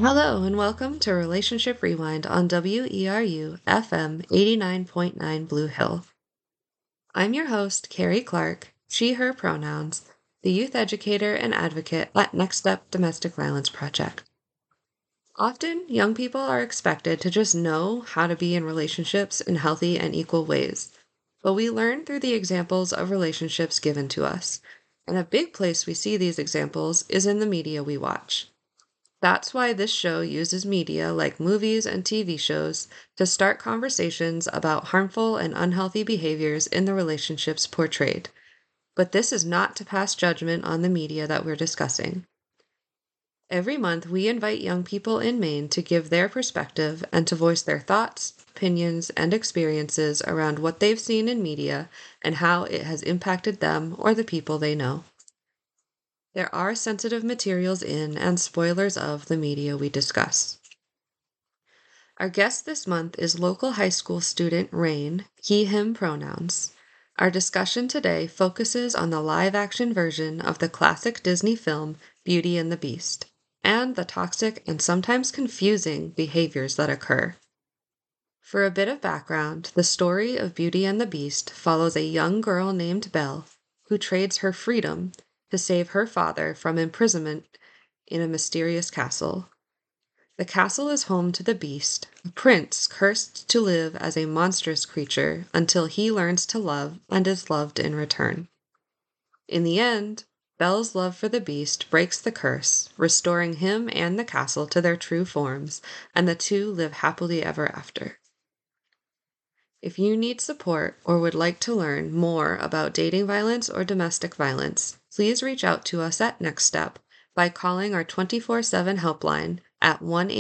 Hello and welcome to Relationship Rewind on WERU FM 89.9 Blue Hill. I'm your host, Carrie Clark, she, her pronouns, the youth educator and advocate at Next Step Domestic Violence Project. Often, young people are expected to just know how to be in relationships in healthy and equal ways, but we learn through the examples of relationships given to us, and a big place we see these examples is in the media we watch. That's why this show uses media like movies and TV shows to start conversations about harmful and unhealthy behaviors in the relationships portrayed. But this is not to pass judgment on the media that we're discussing. Every month, we invite young people in Maine to give their perspective and to voice their thoughts, opinions, and experiences around what they've seen in media and how it has impacted them or the people they know. There are sensitive materials in and spoilers of the media we discuss. Our guest this month is local high school student Rain, he, him pronouns. Our discussion today focuses on the live-action version of the classic Disney film Beauty and the Beast, and the toxic and sometimes confusing behaviors that occur. For a bit of background, the story of Beauty and the Beast follows a young girl named Belle who trades her freedom to save her father from imprisonment in a mysterious castle. The castle is home to the Beast, a prince cursed to live as a monstrous creature until he learns to love and is loved in return. In the end, Belle's love for the Beast breaks the curse, restoring him and the castle to their true forms, and the two live happily ever after. If you need support or would like to learn more about dating violence or domestic violence, please reach out to us at Next Step by calling our 24/7 helpline at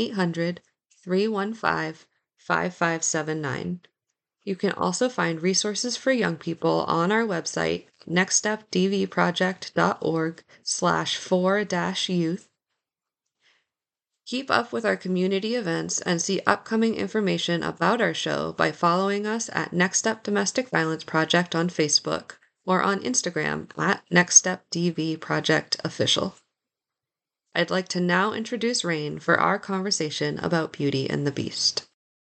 1-800-315-5579. You can also find resources for young people on our website, nextstepdvproject.org/for-youth. Keep up with our community events and see upcoming information about our show by following us at Next Step Domestic Violence Project on Facebook or on Instagram at Next Step DV Project Official. I'd like to now introduce Rain for our conversation about Beauty and the Beast.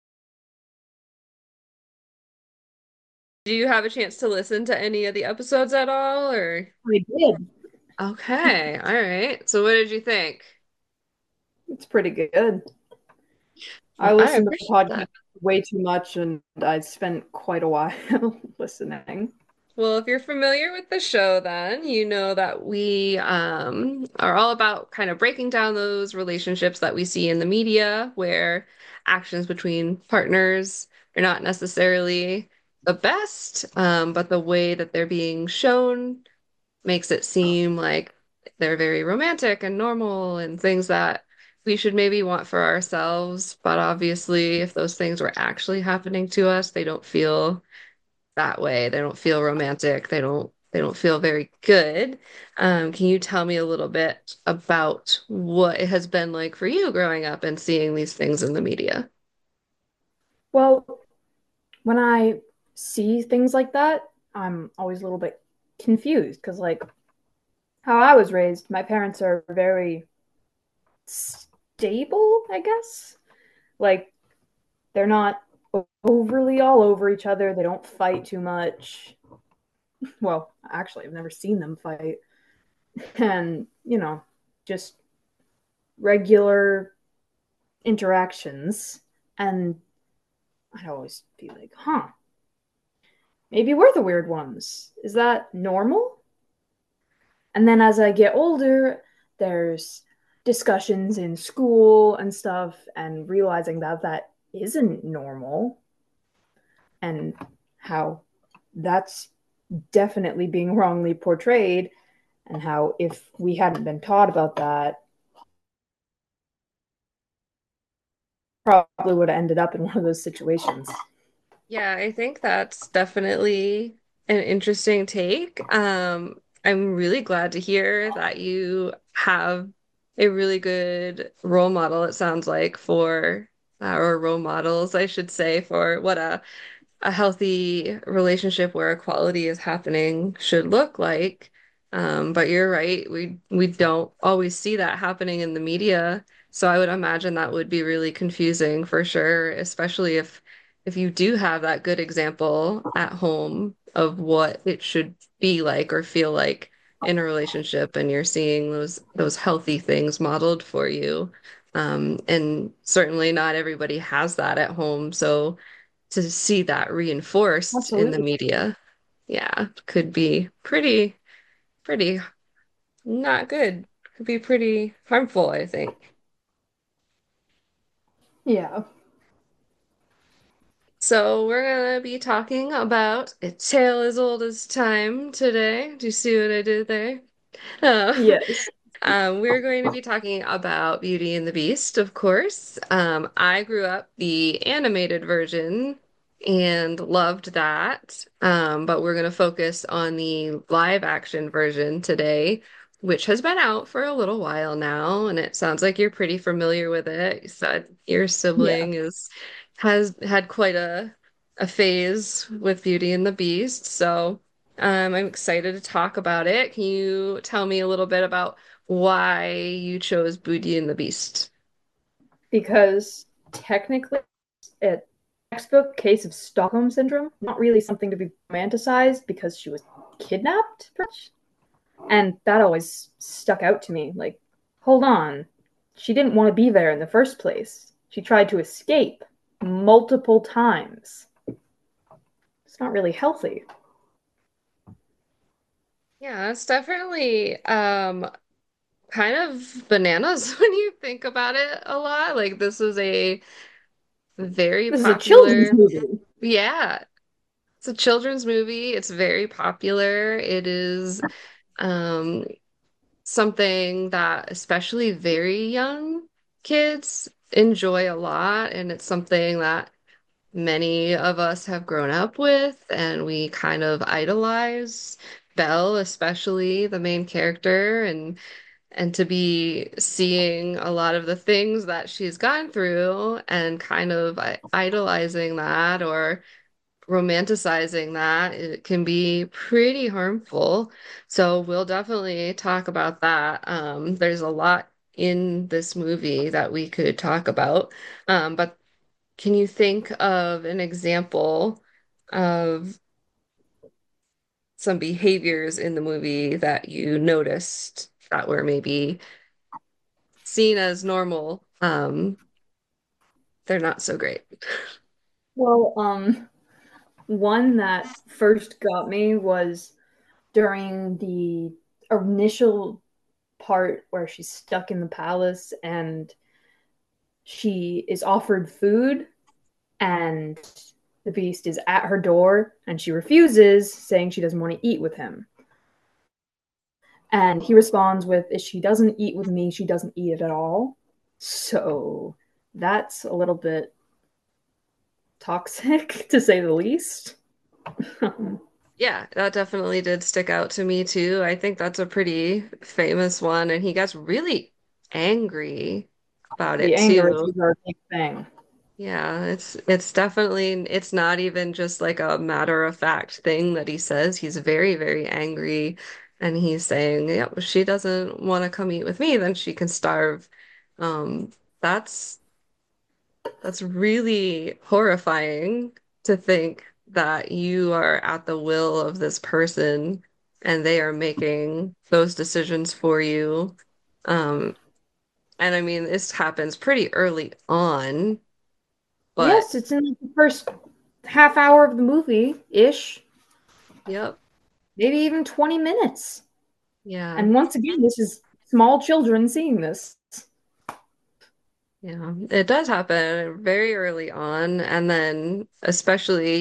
Do you have a chance to listen to any of the episodes at all, or? I did. Okay, all right. So what did you think? It's pretty good. I Well, I listen to appreciate podcasts that. way too much and I spent quite a while listening. Well, if you're familiar with the show, then you know that we are all about kind of breaking down those relationships that we see in the media where actions between partners are not necessarily the best, but the way that they're being shown makes it seem like they're very romantic and normal and things that we should maybe want for ourselves. But obviously, if those things were actually happening to us, they don't feel that way. They don't feel romantic. They don't feel very good. Can you tell me a little bit about what it has been like for you growing up and seeing these things in the media? Well, when I see things like that, I'm always a little bit confused because, like, how I was raised, my parents are very stable, I guess. Like, they're not overly all over each other, they don't fight too much. Well, actually, I've never seen them fight. And, just regular interactions. And I'd always be like, huh, maybe we're the weird ones. Is that normal? And then as I get older, there's discussions in school and stuff, and realizing that that isn't normal, and how that's definitely being wrongly portrayed, and how if we hadn't been taught about that, probably would have ended up in one of those situations. Yeah, I think that's definitely an interesting take. I'm really glad to hear that you have a really good role model, it sounds like, for or role models, I should say, for what a healthy relationship where equality is happening should look like. But you're right, we don't always see that happening in the media. So I would imagine that would be really confusing for sure, especially if you do have that good example at home of what it should be like or feel like in a relationship and you're seeing those healthy things modeled for you. And certainly not everybody has that at home. So to see that reinforced in the Absolutely. media, yeah, could be pretty not good. Could be pretty harmful, I think. Yeah. So we're gonna be talking about A Tale as Old as Time today. Do you see what I did there? Uh, Yes. we're going to be talking about Beauty and the Beast, of course. I grew up the animated version and loved that. But we're going to focus on the live action version today, which has been out for a little while now, and it sounds like you're pretty familiar with it. You said your Yeah. sibling is has had quite a phase with Beauty and the Beast, so I'm excited to talk about it. Can you tell me a little bit about why you chose Beauty and the Beast? Because technically, a textbook case of Stockholm syndrome, not really something to be romanticized because she was kidnapped, pretty much. And that always stuck out to me. Like, hold on. She didn't want to be there in the first place. She tried to escape multiple times. It's not really healthy. Yeah, it's definitely kind of bananas when you think about it a lot. Like this is a very This is a children's popular, movie. yeah, it's a children's movie. It's very popular. It is um something that especially very young kids enjoy a lot, and it's something that many of us have grown up with, and we kind of idolize Belle, especially the main character, and to be seeing a lot of the things that she's gone through and kind of idolizing that or romanticizing that, it can be pretty harmful. So we'll definitely talk about that. There's a lot in this movie that we could talk about. But can you think of an example of some behaviors in the movie that you noticed that were maybe seen as normal? They're not so great. Well, one that first got me was during the initial part where she's stuck in the palace and she is offered food and the beast is at her door and she refuses, saying she doesn't want to eat with him. And he responds with, if she doesn't eat with me, she doesn't eat at all. So that's a little bit toxic, to say the least. Yeah, that definitely did stick out to me too. I think that's a pretty famous one, and he gets really angry about The it anger too. issues are a big thing. Yeah, it's definitely it's not even just like a matter of fact thing that he says. He's very, very angry and he's saying, "Yep, if she doesn't want to come eat with me, then she can starve." Um, that's that's really horrifying to think that you are at the will of this person and they are making those decisions for you. Um, and I mean, this happens pretty early on, but Yes, it's in the first half hour of the movie ish, yep. maybe even 20 minutes. Yeah, And once again, this is small children seeing this. yeah. It does happen very early on. And then, especially,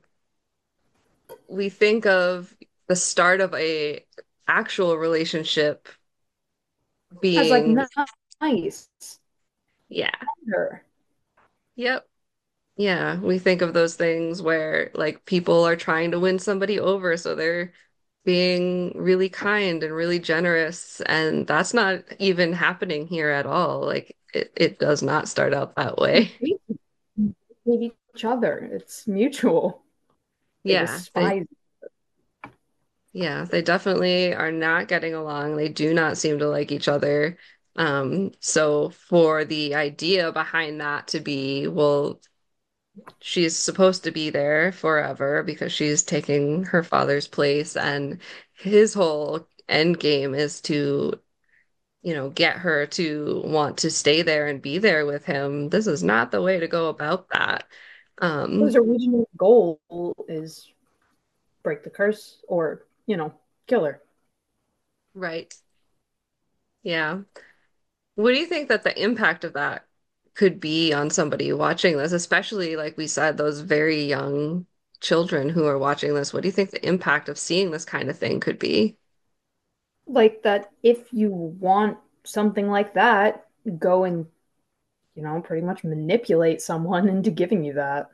we think of the start of a actual relationship As like being, nice. yeah, Sure. yep. Yeah, we think of those things where like people are trying to win somebody over, so they're being really kind and really generous, and that's not even happening here at all. Like it does not start out that way. Hate each other. It's mutual. They Yeah, despise. they definitely are not getting along. They do not seem to like each other. So for the idea behind that to be, well, she's supposed to be there forever because she's taking her father's place, and his whole end game is to, get her to want to stay there and be there with him. This is not the way to go about that. His Um, original goal is break the curse or, kill her. right. Yeah. What do you think that the impact of that could be on somebody watching this, especially like we said, those very young children who are watching this? What do you think the impact of seeing this kind of thing could be? Like that, if you want something like that, go and, pretty much manipulate someone into giving you that.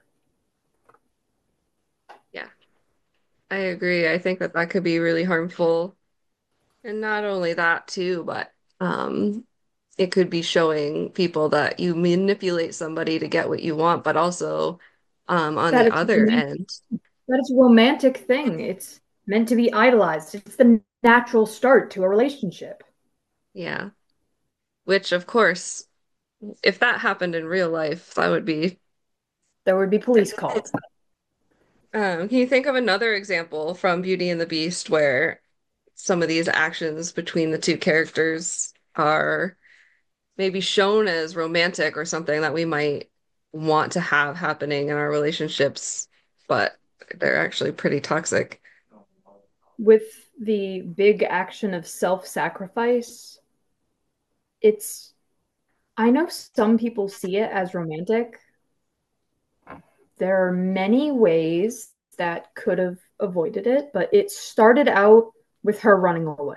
Yeah, I agree. I think that that could be really harmful. And not only that too, but it could be showing people that you manipulate somebody to get what you want, but also on That the it's other end, that it's a romantic thing. It's meant to be idolized. It's the natural start to a relationship. yeah. Which of course, if that happened in real life, that would be. There would be police called. Can you think of another example from Beauty and the Beast where some of these actions between the two characters are maybe shown as romantic or something that we might want to have happening in our relationships, but they're actually pretty toxic? With the big action of self-sacrifice, it's I know some people see it as romantic. There are many ways that could have avoided it, but it started out with her running away.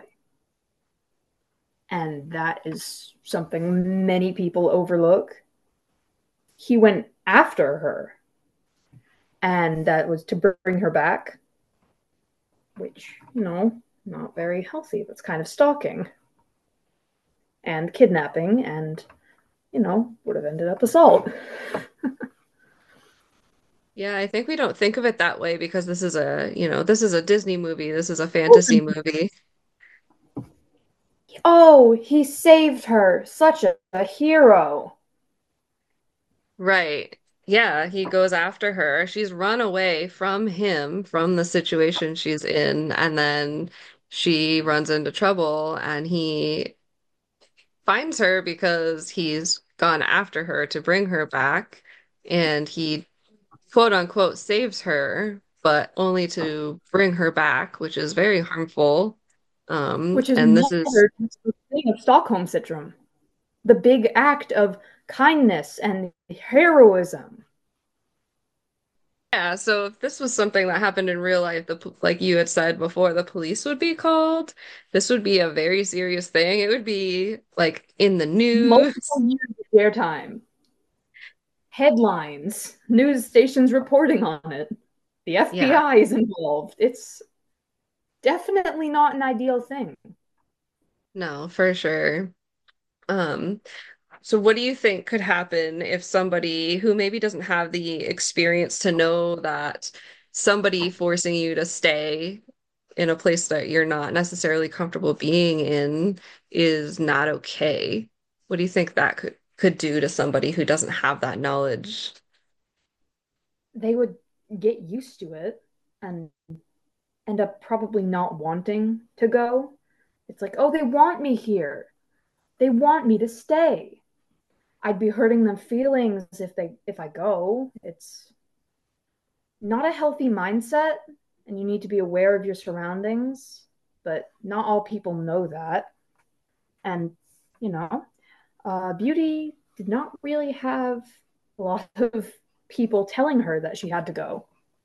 And that is something many people overlook. He went after her, and that was to bring her back, which, not very healthy. That's kind of stalking and kidnapping and, would have ended up assault. Yeah, I think we don't think of it that way because this is a Disney movie, this is a fantasy movie. Oh, he saved her. Such a hero. Right. Yeah, he goes after her. She's run away from him, from the situation she's in, and then she runs into trouble and he finds her because he's gone after her to bring her back, and he quote unquote saves her, but only to bring her back, which is very harmful. Which is And this is another thing of Stockholm syndrome. The big act of kindness and heroism. Yeah, so if this was something that happened in real life, like you had said before, the police would be called. This would be a very serious thing. It would be like in the news. Multiple years of airtime. Headlines. News stations reporting on it. The Yeah, FBI is involved. It's definitely not an ideal thing. no, for sure. Um, so what do you think could happen if somebody who maybe doesn't have the experience to know that somebody forcing you to stay in a place that you're not necessarily comfortable being in is not okay? What do you think that could do to somebody who doesn't have that knowledge? They would get used to it and end up probably not wanting to go. It's like, oh, they want me here. They want me to stay. I'd be hurting them feelings if I go. It's not a healthy mindset, and you need to be aware of your surroundings, but not all people know that. And you know, Beauty did not really have a lot of people telling her that she had to go.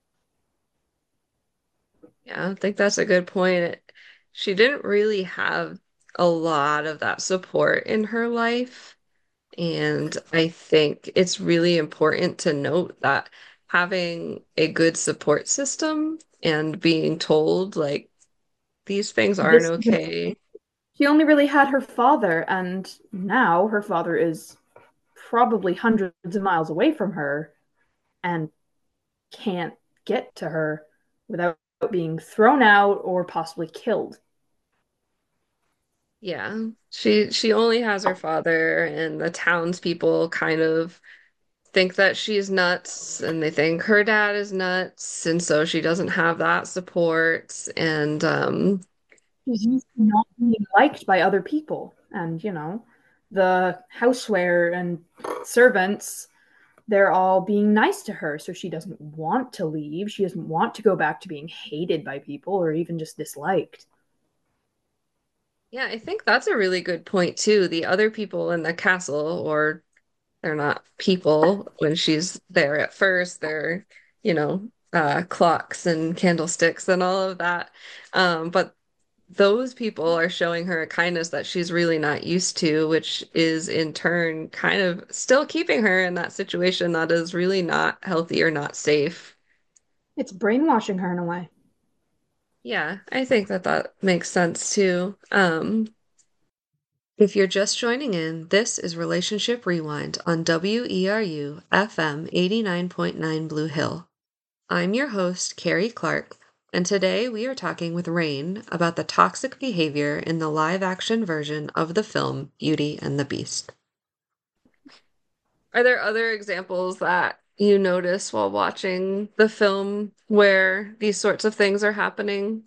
Yeah, I think that's a good point. She didn't really have a lot of that support in her life. And I think it's really important to note that having a good support system and being told like these things aren't This okay. She only really had her father, and now her father is probably hundreds of miles away from her and can't get to her without being thrown out or possibly killed. Yeah. She only has her father, and the townspeople kind of think that she's nuts, and they think her dad is nuts, and so she doesn't have that support. And She's used to not being liked by other people. And, the houseware and servants, they're all being nice to her. So she doesn't want to leave. She doesn't want to go back to being hated by people or even just disliked. yeah, I think that's a really good point too. The other people in the castle, or they're not people when she's there at first, they're, clocks and candlesticks and all of that. But those people are showing her a kindness that she's really not used to, which is in turn kind of still keeping her in that situation that is really not healthy or not safe. It's brainwashing her in a way. Yeah, I think that that makes sense too. If you're just joining in, this is Relationship Rewind on WERU FM 89.9 Blue Hill. I'm your host, Carrie Clark, and today we are talking with Rain about the toxic behavior in the live action version of the film Beauty and the Beast. Are there other examples that you notice while watching the film where these sorts of things are happening?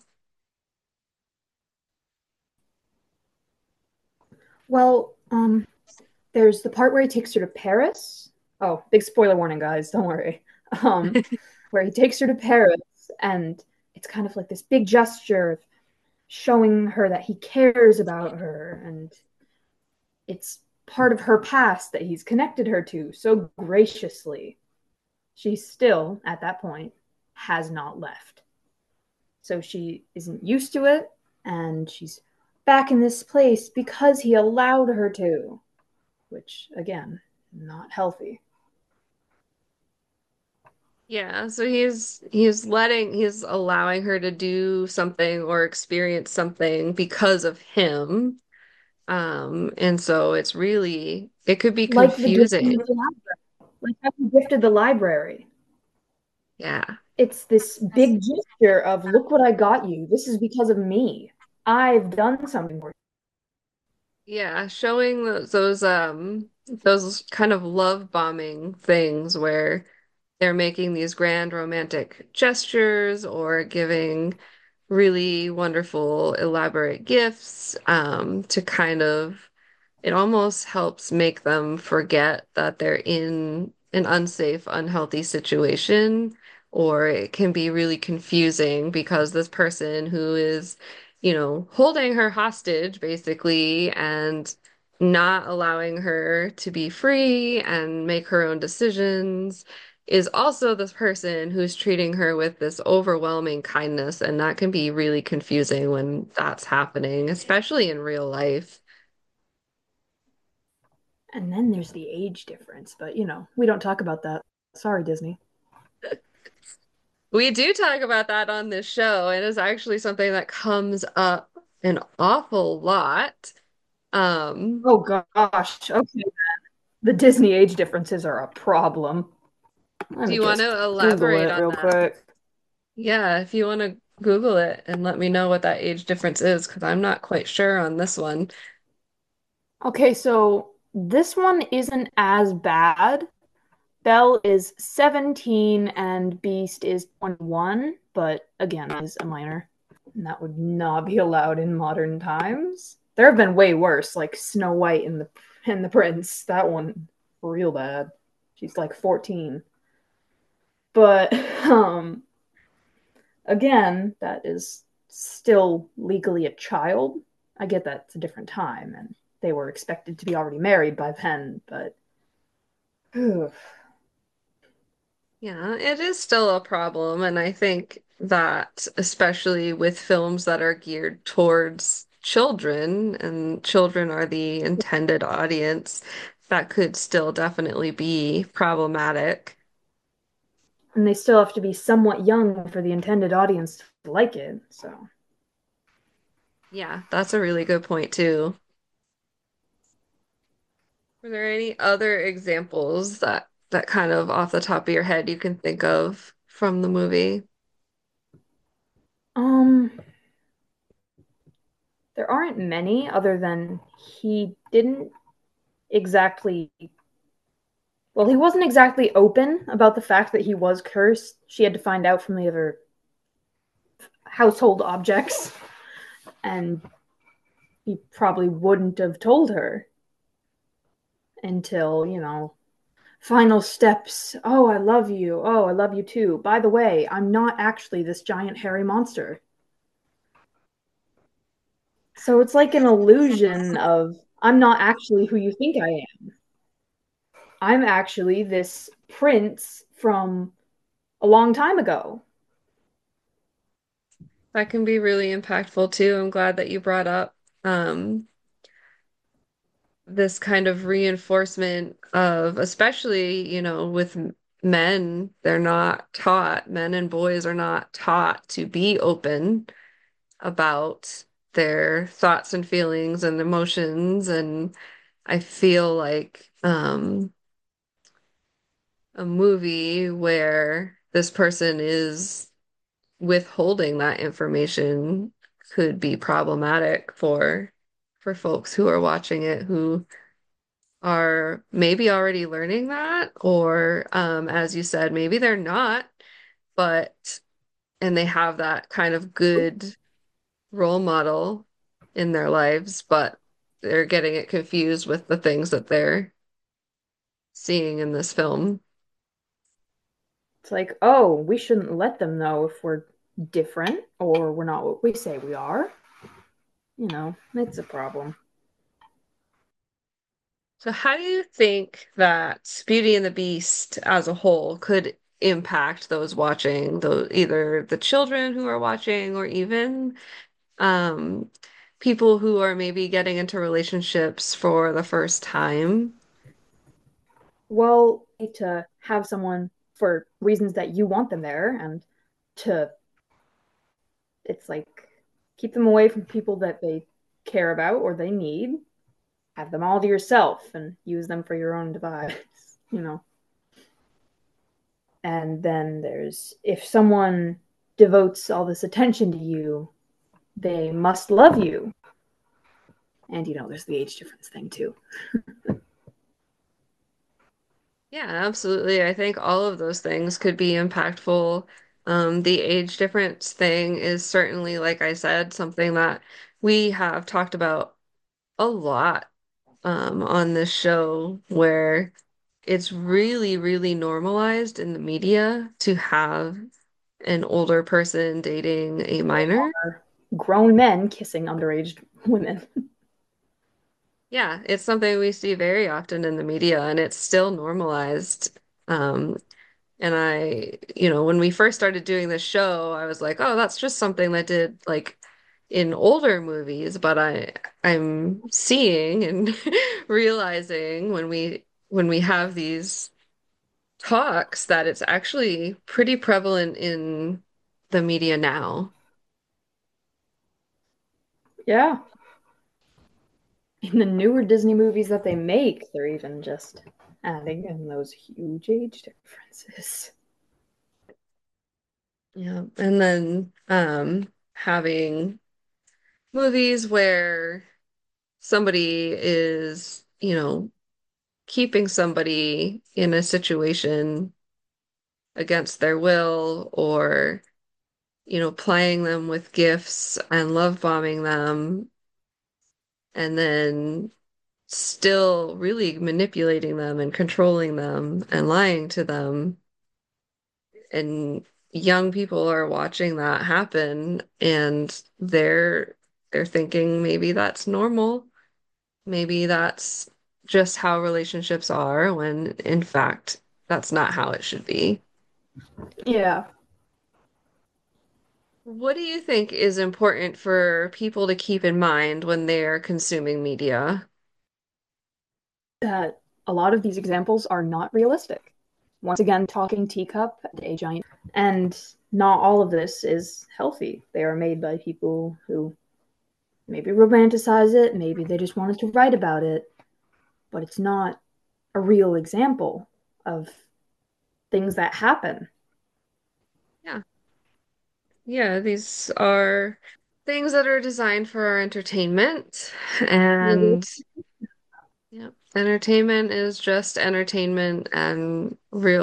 Well, there's the part where he takes her to Paris. Oh, big spoiler warning, guys. Don't worry. Um, where he takes her to Paris, and it's kind of like this big gesture of showing her that he cares about her, and it's part of her past that he's connected her to so graciously. She still, at that point, has not left. So she isn't used to it, and she's back in this place because he allowed her to, which, again, not healthy. Yeah, so he's allowing her to do something or experience something because of him. And so it could be Like the gifting confusing. of the library, like how he gifted the library. Yeah. It's this big gesture of, look what I got you. This is because of me. I've done something for Yeah, showing those kind of love bombing things where they're making these grand romantic gestures or giving really wonderful elaborate gifts to kind of it almost helps make them forget that they're in an unsafe, unhealthy situation, or it can be really confusing because this person who is, holding her hostage basically and not allowing her to be free and make her own decisions is also this person who's treating her with this overwhelming kindness, and that can be really confusing when that's happening, especially in real life. And then there's the age difference, but we don't talk about that. Sorry, Disney. We do talk about that on this show. It is actually something that comes up an awful lot. Um, Oh gosh. Okay. The Disney age differences are a problem. Let do me you want just to Google elaborate it on real that? quick. Yeah, if you want to Google it and let me know what that age difference is, because I'm not quite sure on this one. Okay, so this one isn't as bad. Belle is 17 and Beast is 21, but again, is a minor. And that would not be allowed in modern times. There have been way worse, like Snow White and the Prince. That one real bad. She's like 14. But again, that is still legally a child. I get that it's a different time and they were expected to be already married by then, but Yeah, it is still a problem, and I think that especially with films that are geared towards children, and children are the intended audience, that could still definitely be problematic. and they still have to be somewhat young for the intended audience to like it. So, Yeah, that's a really good point too. Were there any other examples that kind of off the top of your head you can think of from the movie? um, There aren't many other than he didn't exactly well, he wasn't exactly open about the fact that he was cursed. She had to find out from the other household objects, and he probably wouldn't have told her until, final steps. Oh, I love you. Oh, I love you too. By the way, I'm not actually this giant hairy monster. So it's like an illusion of I'm not actually who you think I am. I'm actually this prince from a long time ago. That can be really impactful too. I'm glad that you brought up um, this kind of reinforcement of, especially, with men, they're not taught, men and boys are not taught to be open about their thoughts and feelings and emotions. And I feel like a movie where this person is withholding that information could be problematic for folks who are watching it who are maybe already learning that, or as you said, maybe they're not, but and they have that kind of good role model in their lives, but they're getting it confused with the things that they're seeing in this film. It's like, oh, we shouldn't let them know if we're different or we're not what we say we are. It's a problem. So how do you think that Beauty and the Beast as a whole could impact those watching, those either the children who are watching or even um, people who are maybe getting into relationships for the first time? Well, to have someone for reasons that you want them there and to, it's like, keep them away from people that they care about or they need. Have them all to yourself and use them for your own device. And then there's if someone devotes all this attention to you, they must love you. And there's the age difference thing too. Yeah, absolutely. I think all of those things could be impactful. The age difference thing is certainly, like I said, something that we have talked about a lot on this show, where it's really, really normalized in the media to have an older person dating a minor. Grown men kissing underage women. Yeah, it's something we see very often in the media, and it's still normalized. Um, And when we first started doing this show, I was like, oh, that's just something that did like in older movies, but I'm seeing and realizing when we have these talks that it's actually pretty prevalent in the media now. Yeah. In the newer Disney movies that they make, they're even just adding in those huge age differences. Yeah. And then having movies where somebody is, keeping somebody in a situation against their will, or plying them with gifts and love bombing them, and then still really manipulating them and controlling them and lying to them. And young people are watching that happen, and they're thinking maybe that's normal. Maybe that's just how relationships are, when in fact, that's not how it should be. Yeah. What do you think is important for people to keep in mind when they're consuming media? That a lot of these examples are not realistic. Once again, talking teacup and a giant. And not all of this is healthy. They are made by people who maybe romanticize it, maybe they just wanted to write about it, but it's not a real example of things that happen. Yeah. Yeah, these are. things that are designed for our entertainment. And yeah, entertainment is just entertainment, and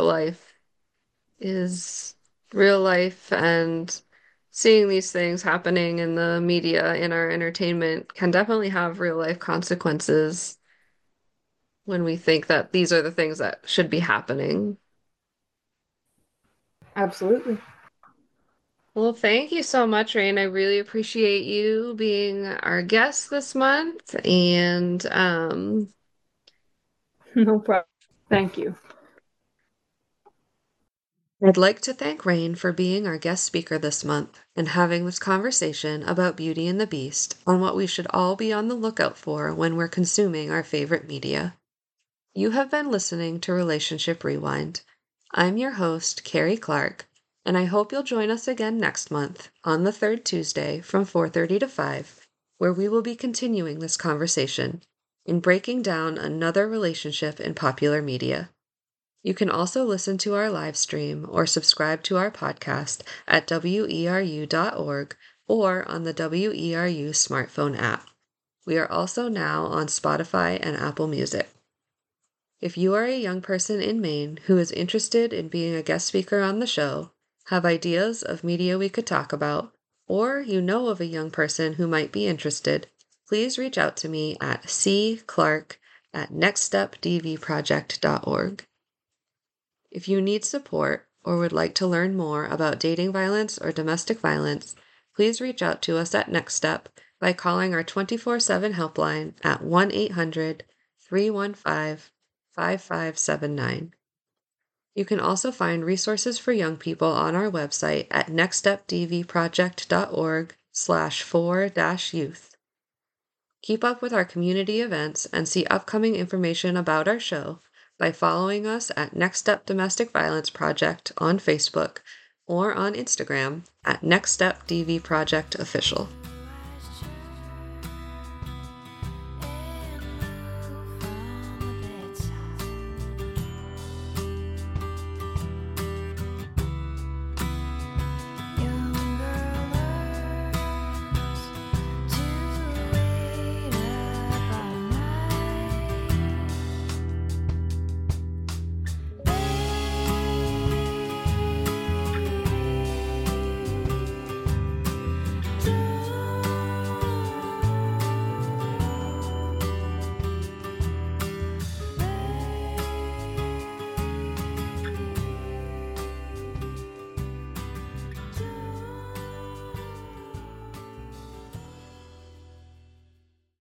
is real life. And seeing these things happening in the media in our entertainment can definitely have real life consequences when we think that these are the things that should be happening. Absolutely. Well, thank you so much, Rain. I really appreciate you being our guest this month. And No problem. Thank you. I'd like to thank Rain for being our guest speaker this month and having this conversation about Beauty and the Beast on what we should all be on the lookout for when we're consuming our favorite media. You have been listening to Relationship Rewind. I'm your host, Carrie Clark, and I hope you'll join us again next month on the third Tuesday from 4:30 to 5, where we will be continuing this conversation in breaking down another relationship in popular media. You can also listen to our live stream or subscribe to our podcast at weru.org or on the WERU smartphone app. We are also now on Spotify and Apple Music. If you are a young person in Maine who is interested in being a guest speaker on the show, have ideas of media we could talk about, or you know of a young person who might be interested, please reach out to me at cclark@nextstepdvproject.org. If you need support or would like to learn more about dating violence or domestic violence, please reach out to us at Next Step by calling our 24/7 helpline at 1-800-315-5579. You can also find resources for young people on our website at nextstepdvproject.org/for-youth. Keep up with our community events and see upcoming information about our show by following us at Next Step Domestic Violence Project on Facebook or on Instagram at Next Step DV Project Official.